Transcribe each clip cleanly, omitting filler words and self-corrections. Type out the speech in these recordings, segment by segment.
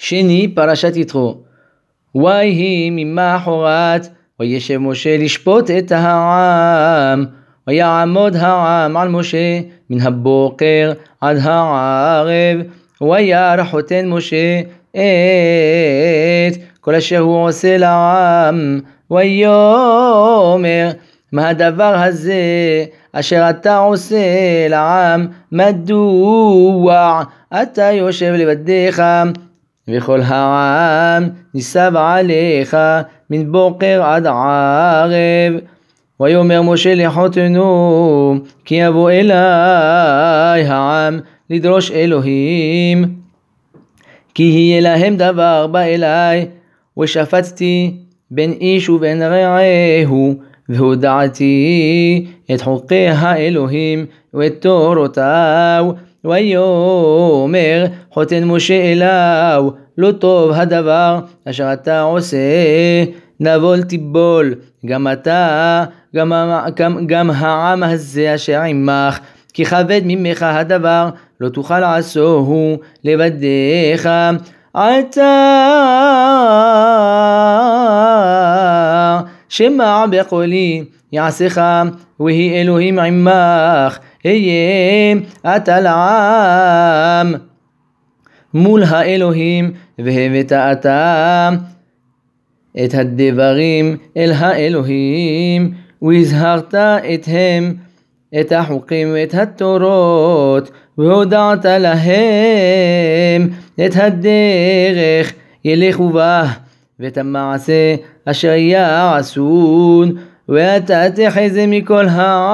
שני, פרשת יתרו. ויהי ממחרת, וישב משה לשפוט את העם, ויעמוד העם על משה מן הבוקר עד הערב, וירא חותן משה את כל אשר הוא עושה לעם, ויאמר מה הדבר הזה אשר אתה עושה לעם, מדוע אתה יושב לבדך וכל העם ניסב עליך מן בוקר עד ערב. ויאמר משה לחותנו כי יבוא אלי העם לדרוש אלוהים, כי יהיה להם דבר בא אלי, ושפטתי בין איש ובין רעהו, והודעתי את חוקי האלוהים ואת תורותיו. ויאמר חותן משה אליו לא טוב הדבר אשר אתה עושה, נבול תיבול גם אתה גם העם הזה אשר עמך, כי כבד ממך הדבר לא תוכל לעשוהו לבדך. עתה שמע בקולי יעשך, ויהי אלוהים עמך, היה אתה לעם מול האלוהים, והבאת אתה את הדברים אל האלוהים, והזהרת אתם את החוקים ואת התורות, והודעת להם את הדרך ילכו בה, ואת המעשה אשר יעשון, ואתה תחזה מכל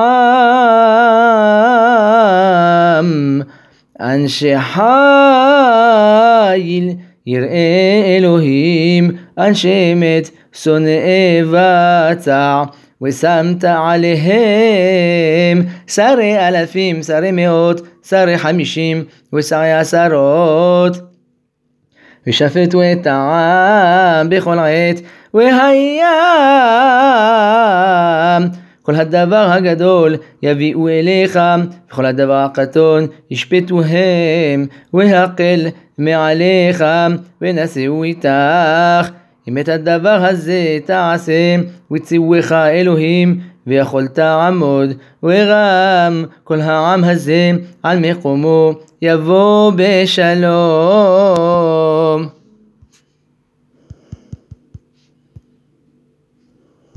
העם אנשי חיל יראה אלוהים, אנשי אמת שונאי בצע, ושמת עליהם שרי אלפים, שרי מאות, שרי 50 ושרי עשרות, ושפטו את העם בכל עת. והיה כל הדבר הגדול יביאו אליך, וכל הדבר הקטון ישפטוהם, והקל מעליך ונשאו איתך. אם את הדבר הזה תעשה וציווך אלוהים ויכולת עמוד, ורם כל העם הזה על מקומו, יבוא בשלום.